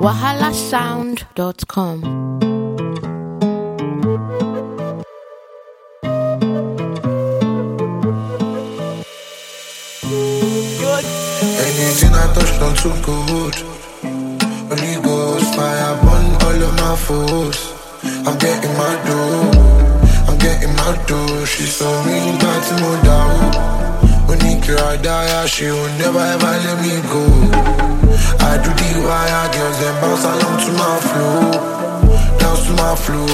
wahalasound.com. Anything I touch don't too good. Holy Ghost, fire burn all of my foes. I'm getting my dough, I'm getting my dough. She's so mean, but no doubt. When he cry, die, she will never ever let me go. I do the wire, girls then bounce along to my flow, dance to my flow.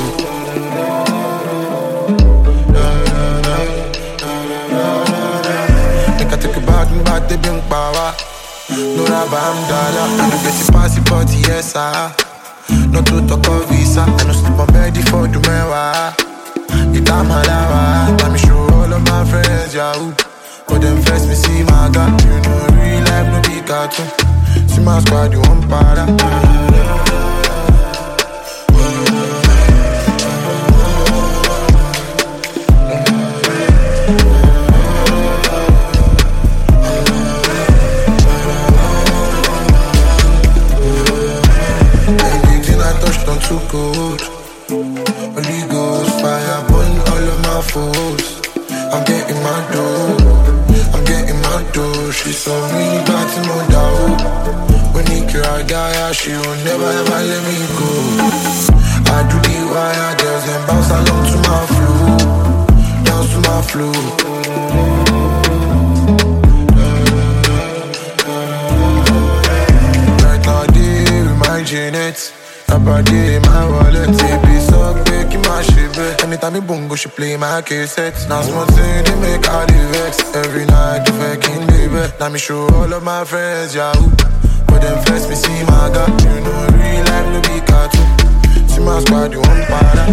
Make I take a back and back the bing power. No rubber, I'm dollar. I no get it past the 40, yes, sir. No to talk of visa. I no sleep on bed for the mewa. It's a malawa. Let me show all of my friends, yahoo. But them first me see my God. You know real life no be cartoon. See my squad, you want para. Don't too good. Holy Ghost, fire burn all of my foes. I'm getting my dough, I'm getting my dough. She's so mean, but no doubt. When he cry, die, she will never ever let me go. I do the wire, girls and bounce along to my flow, dance to my flow. Right now, they remind Janet. Nobody in my wallet, TP so quick in my shit. Anytime me bongo, she play my cassettes. Now small thing, they make all the vex. Every night, the fucking baby. Now me show all of my friends, yahoo. But them first me see my God. You know real life no be cartoon. See my squad, you want para.